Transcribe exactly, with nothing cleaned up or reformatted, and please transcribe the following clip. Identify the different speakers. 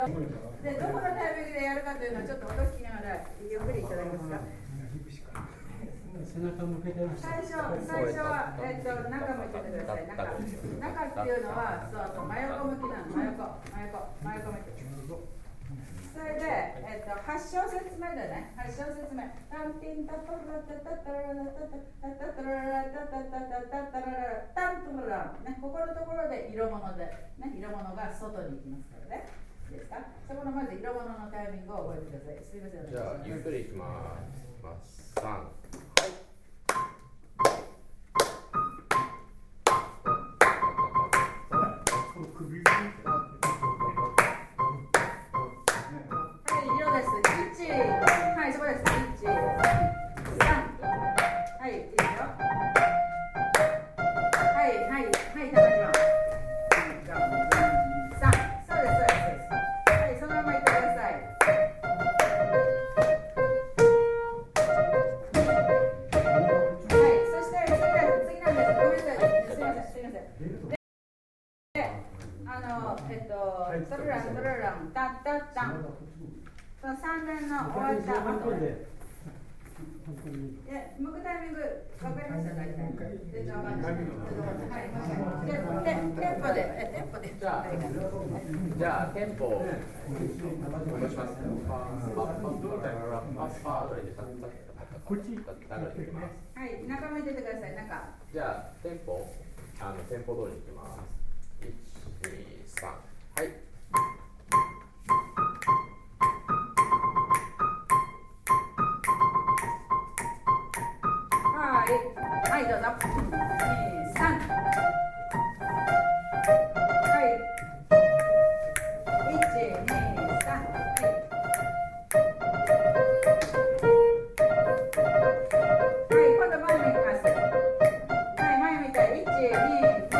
Speaker 1: で、どこのタイミングでやるかというのはちょっと音聞きながらゆっくりいただけますか。
Speaker 2: 背中向けてました。
Speaker 1: 最初、最初は、えっと、中向いててください。中、中っていうのは、そうそう、真横向きなの、真横、真横、真横向き。それで、えっと、はち小節目でね、はち小節目。タンティンタトラタタタラタタタタラタタタタタタラタントラね、ここのところで色物で、ね、色物が外に行きますからね。いいですか？そこのまず色物のタイミングを覚えてください。すみません。
Speaker 3: じゃあ、ゆっくりいきます。さん。
Speaker 1: そのさん連の終わった後で、向くタイミング分かりました大体。全然分かりました。はい、もしもし。で、テンポで、え、テンポで。じゃあ、
Speaker 3: じゃあテンポを戻します。こっち流れていきます。
Speaker 1: はい、中向いててください。中。
Speaker 3: じゃあテンポ、あのテンポ通りにいきます。いち、に、さん。はい。
Speaker 1: はい、どうぞ。に、さん。はい。いち、に、さん。はい。はい、今度前向きます。はい、前見て。いち、に、